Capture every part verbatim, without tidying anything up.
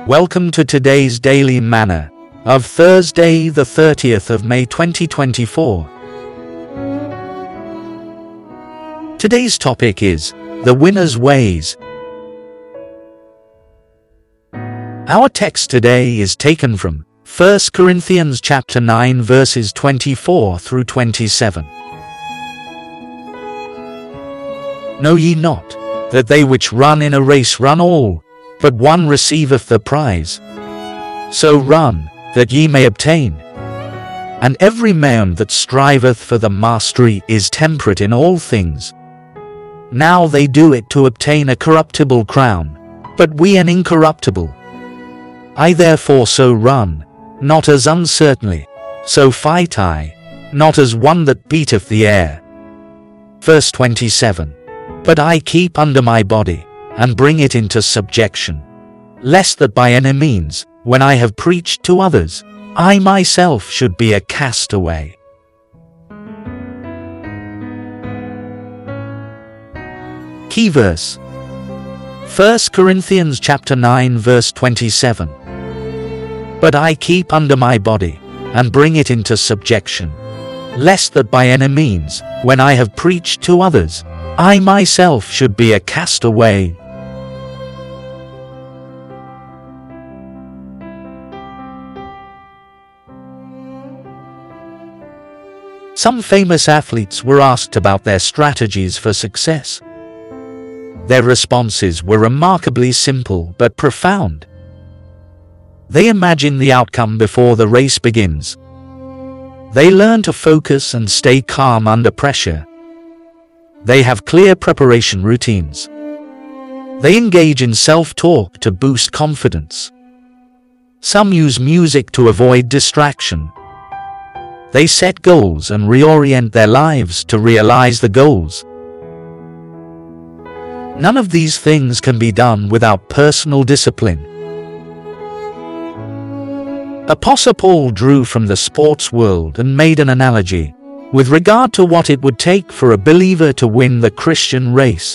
Welcome to today's Daily Manna of Thursday, the thirtieth of May twenty twenty-four. Today's topic is the winner's ways. Our text today is taken from First Corinthians chapter nine verses twenty-four through twenty-seven. Know ye not that they which run in a race run all, but one receiveth the prize? So run, that ye may obtain. And every man that striveth for the mastery is temperate in all things. Now they do it to obtain a corruptible crown, but we an incorruptible. I therefore so run, not as uncertainly, so fight I, not as one that beateth the air. Verse twenty-seven. But I keep under my body, and bring it into subjection, lest that by any means, when I have preached to others, I myself should be a castaway. Key verse. First Corinthians chapter nine verse twenty-seven. But I keep under my body, and bring it into subjection, lest that by any means, when I have preached to others, I myself should be a castaway. Some famous athletes were asked about their strategies for success. Their responses were remarkably simple but profound. They imagine the outcome before the race begins. They learn to focus and stay calm under pressure. They have clear preparation routines. They engage in self-talk to boost confidence. Some use music to avoid distraction. They set goals and reorient their lives to realize the goals. None of these things can be done without personal discipline. Apostle Paul drew from the sports world and made an analogy with regard to what it would take for a believer to win the Christian race.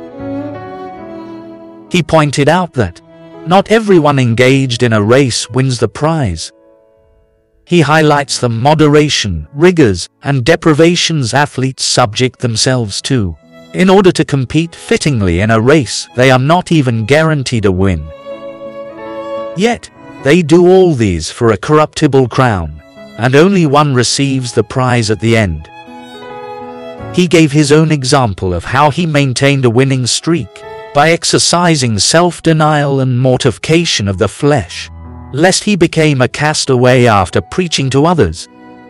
He pointed out that not everyone engaged in a race wins the prize. He highlights the moderation, rigors, and deprivations athletes subject themselves to in order to compete fittingly in a race they are not even guaranteed to win. Yet, they do all these for a corruptible crown, and only one receives the prize at the end. He gave his own example of how he maintained a winning streak by exercising self-denial and mortification of the flesh, lest he became a castaway after preaching to others.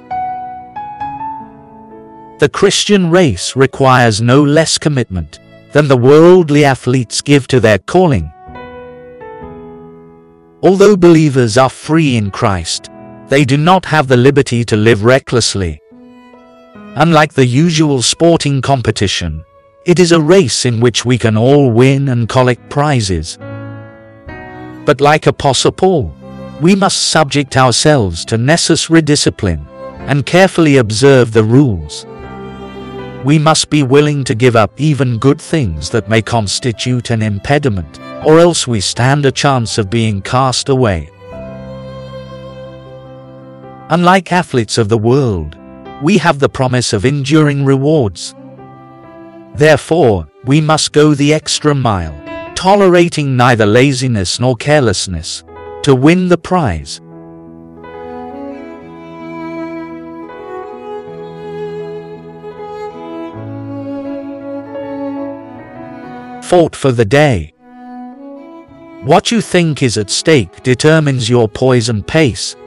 The Christian race requires no less commitment than the worldly athletes give to their calling. Although believers are free in Christ, they do not have the liberty to live recklessly. Unlike the usual sporting competition, it is a race in which we can all win and collect prizes. But like Apostle Paul, we must subject ourselves to necessary discipline and carefully observe the rules. We must be willing to give up even good things that may constitute an impediment, or else we stand a chance of being cast away. Unlike athletes of the world, we have the promise of enduring rewards. Therefore, we must go the extra mile, tolerating neither laziness nor carelessness, to win the prize. Thought for the day. What you think is at stake determines your poise and pace.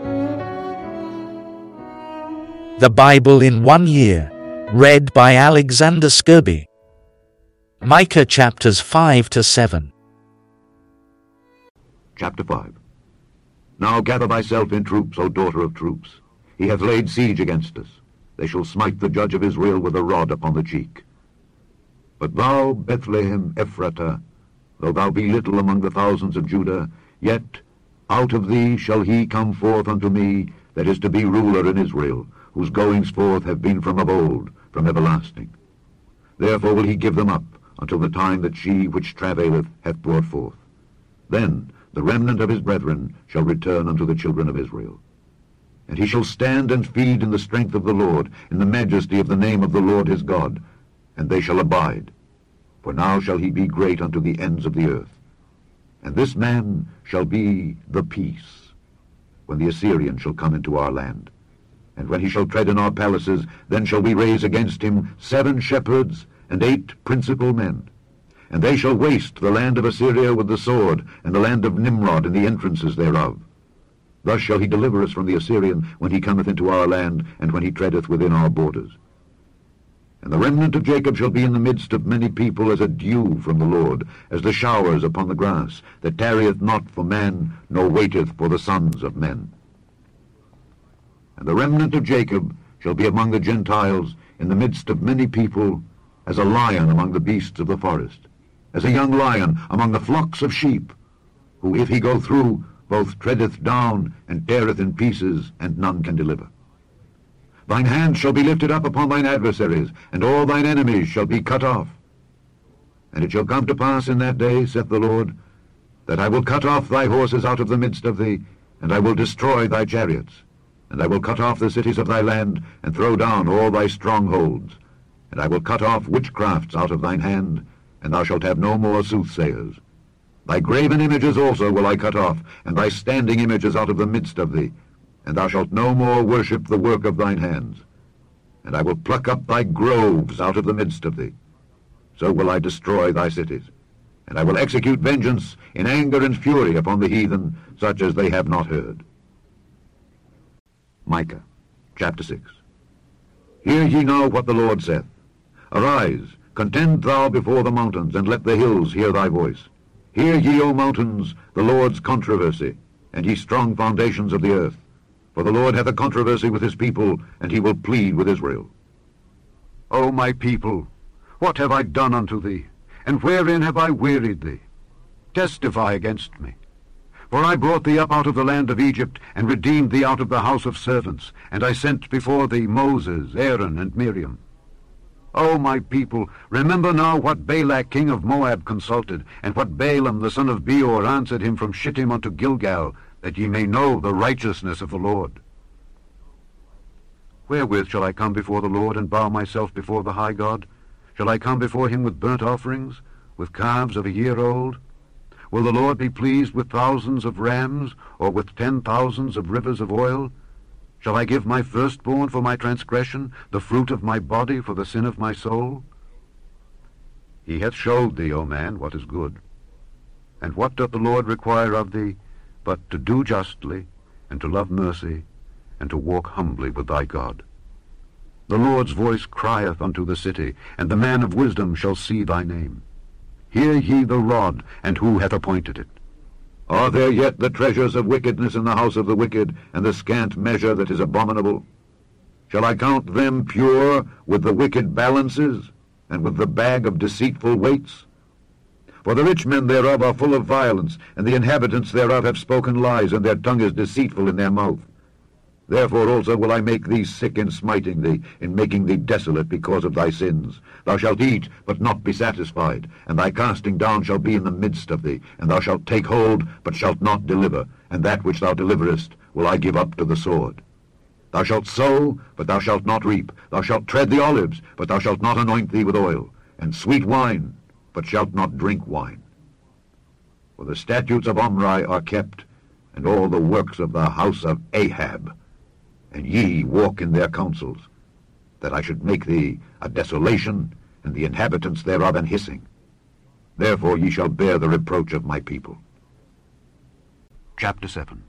The Bible in one year, read by Alexander Skirby. Micah chapters five to seven. Chapter five. Now gather thyself in troops, O daughter of troops. He hath laid siege against us. They shall smite the judge of Israel with a rod upon the cheek. But thou, Bethlehem Ephratah, though thou be little among the thousands of Judah, yet out of thee shall he come forth unto me that is to be ruler in Israel, whose goings forth have been from of old, from everlasting. Therefore will he give them up until the time that she which travaileth hath brought forth. Then the remnant of his brethren, shall return unto the children of Israel. And he shall stand and feed in the strength of the Lord, in the majesty of the name of the Lord his God, and they shall abide. For now shall he be great unto the ends of the earth. And this man shall be the peace, when the Assyrian shall come into our land. And when he shall tread in our palaces, then shall we raise against him seven shepherds and eight principal men. And they shall waste the land of Assyria with the sword, and the land of Nimrod and the entrances thereof. Thus shall he deliver us from the Assyrian when he cometh into our land, and when he treadeth within our borders. And the remnant of Jacob shall be in the midst of many people as a dew from the Lord, as the showers upon the grass, that tarrieth not for man, nor waiteth for the sons of men. And the remnant of Jacob shall be among the Gentiles, in the midst of many people, as a lion among the beasts of the forest, as a young lion among the flocks of sheep, who if he go through, both treadeth down and teareth in pieces, and none can deliver. Thine hand shall be lifted up upon thine adversaries, and all thine enemies shall be cut off. And it shall come to pass in that day, saith the Lord, that I will cut off thy horses out of the midst of thee, and I will destroy thy chariots. And I will cut off the cities of thy land, and throw down all thy strongholds. And I will cut off witchcrafts out of thine hand, and thou shalt have no more soothsayers. Thy graven images also will I cut off, and thy standing images out of the midst of thee. And thou shalt no more worship the work of thine hands. And I will pluck up thy groves out of the midst of thee. So will I destroy thy cities. And I will execute vengeance in anger and fury upon the heathen, such as they have not heard. Micah, chapter six. Hear ye now what the Lord saith. Arise, contend thou before the mountains, and let the hills hear thy voice. Hear ye, O mountains, the Lord's controversy, and ye strong foundations of the earth. For the Lord hath a controversy with his people, and he will plead with Israel. O my people, what have I done unto thee? And wherein have I wearied thee? Testify against me. For I brought thee up out of the land of Egypt, and redeemed thee out of the house of servants, and I sent before thee Moses, Aaron, and Miriam. O my people, remember now what Balak king of Moab consulted, and what Balaam the son of Beor answered him from Shittim unto Gilgal, that ye may know the righteousness of the Lord. Wherewith shall I come before the Lord, and bow myself before the high God? Shall I come before him with burnt offerings, with calves of a year old? Will the Lord be pleased with thousands of rams, or with ten thousands of rivers of oil? Shall I give my firstborn for my transgression, the fruit of my body for the sin of my soul? He hath showed thee, O man, what is good. And what doth the Lord require of thee, but to do justly, and to love mercy, and to walk humbly with thy God? The Lord's voice crieth unto the city, and the man of wisdom shall see thy name. Hear ye the rod, and who hath appointed it? Are there yet the treasures of wickedness in the house of the wicked, and the scant measure that is abominable? Shall I count them pure with the wicked balances, and with the bag of deceitful weights? For the rich men thereof are full of violence, and the inhabitants thereof have spoken lies, and their tongue is deceitful in their mouth. Therefore also will I make thee sick in smiting thee, in making thee desolate because of thy sins. Thou shalt eat, but not be satisfied, and thy casting down shall be in the midst of thee, and thou shalt take hold, but shalt not deliver, and that which thou deliverest will I give up to the sword. Thou shalt sow, but thou shalt not reap. Thou shalt tread the olives, but thou shalt not anoint thee with oil, and sweet wine, but shalt not drink wine. For the statutes of Omri are kept, and all the works of the house of Ahab, and ye walk in their counsels, that I should make thee a desolation, and the inhabitants thereof an hissing. Therefore ye shall bear the reproach of my people. Chapter seven.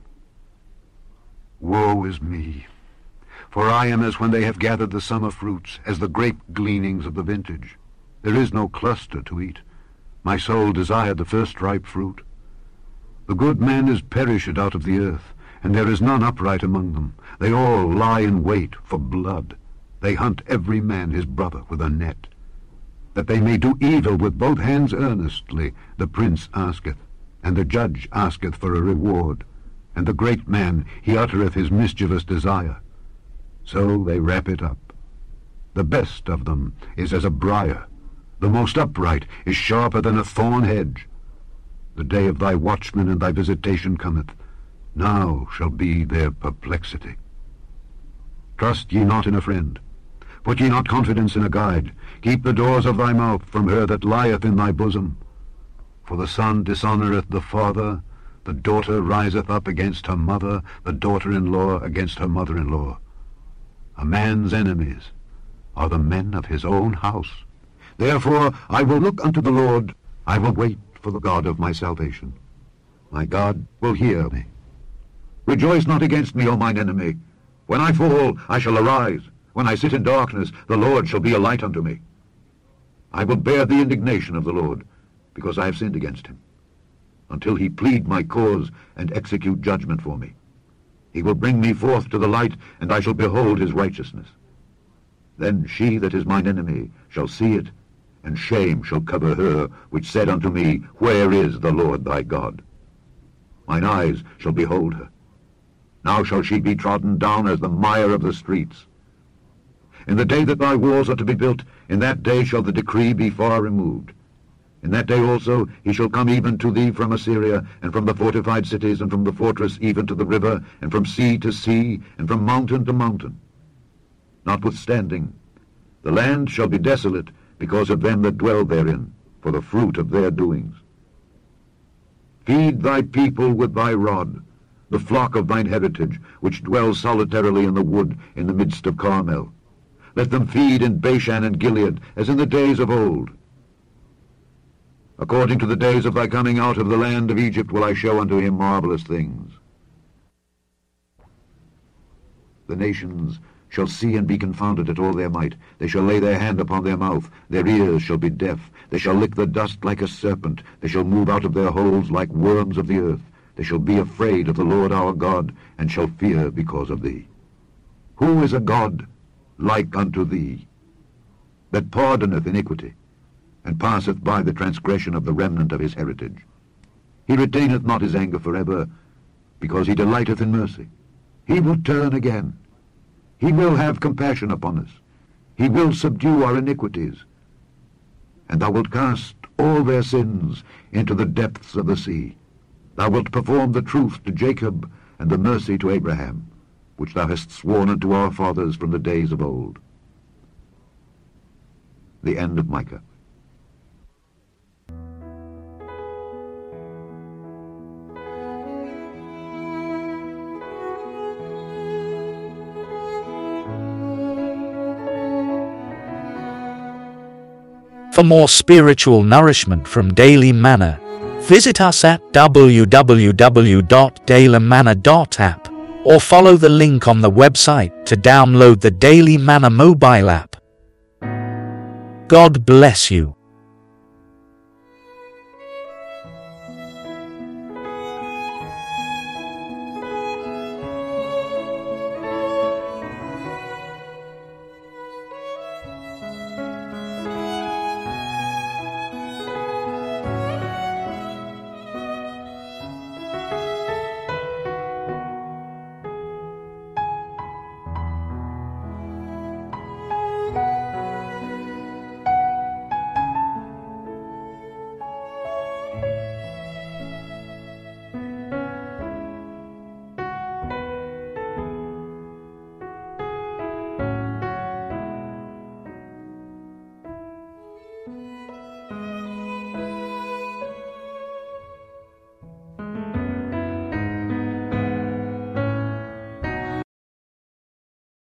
Woe is me! For I am as when they have gathered the summer fruits, as the grape gleanings of the vintage. There is no cluster to eat. My soul desired the first ripe fruit. The good man is perished out of the earth, and there is none upright among them. They all lie in wait for blood. They hunt every man his brother with a net. That they may do evil with both hands earnestly, the prince asketh, and the judge asketh for a reward, and the great man, he uttereth his mischievous desire. So they wrap it up. The best of them is as a briar. The most upright is sharper than a thorn hedge. The day of thy watchmen and thy visitation cometh. Now shall be their perplexity. Trust ye not in a friend. Put ye not confidence in a guide. Keep the doors of thy mouth from her that lieth in thy bosom. For the son dishonoureth the father, the daughter riseth up against her mother, the daughter-in-law against her mother-in-law. A man's enemies are the men of his own house. Therefore I will look unto the Lord, I will wait for the God of my salvation. My God will hear me. Rejoice not against me, O mine enemy. When I fall, I shall arise. When I sit in darkness, the Lord shall be a light unto me. I will bear the indignation of the Lord, because I have sinned against him, until he plead my cause and execute judgment for me. He will bring me forth to the light, and I shall behold his righteousness. Then she that is mine enemy shall see it, and shame shall cover her which said unto me, Where is the Lord thy God? Mine eyes shall behold her. Now shall she be trodden down as the mire of the streets. In the day that thy walls are to be built, in that day shall the decree be far removed. In that day also he shall come even to thee from Assyria, and from the fortified cities, and from the fortress even to the river, and from sea to sea, and from mountain to mountain. Notwithstanding, the land shall be desolate because of them that dwell therein, for the fruit of their doings. Feed thy people with thy rod, the flock of thine heritage, which dwell solitarily in the wood in the midst of Carmel. Let them feed in Bashan and Gilead, as in the days of old. According to the days of thy coming out of the land of Egypt will I show unto him marvelous things. The nations shall see and be confounded at all their might. They shall lay their hand upon their mouth. Their ears shall be deaf. They shall lick the dust like a serpent. They shall move out of their holes like worms of the earth. They shall be afraid of the Lord our God, and shall fear because of thee. Who is a God like unto thee, that pardoneth iniquity, and passeth by the transgression of the remnant of his heritage? He retaineth not his anger forever, because he delighteth in mercy. He will turn again. He will have compassion upon us. He will subdue our iniquities. And thou wilt cast all their sins into the depths of the sea. Thou wilt perform the truth to Jacob, and the mercy to Abraham, which thou hast sworn unto our fathers from the days of old. The end of Micah. For more spiritual nourishment from Daily Manna, visit us at w w w dot daily manna dot app or follow the link on the website to download the Daily Manna mobile app. God bless you.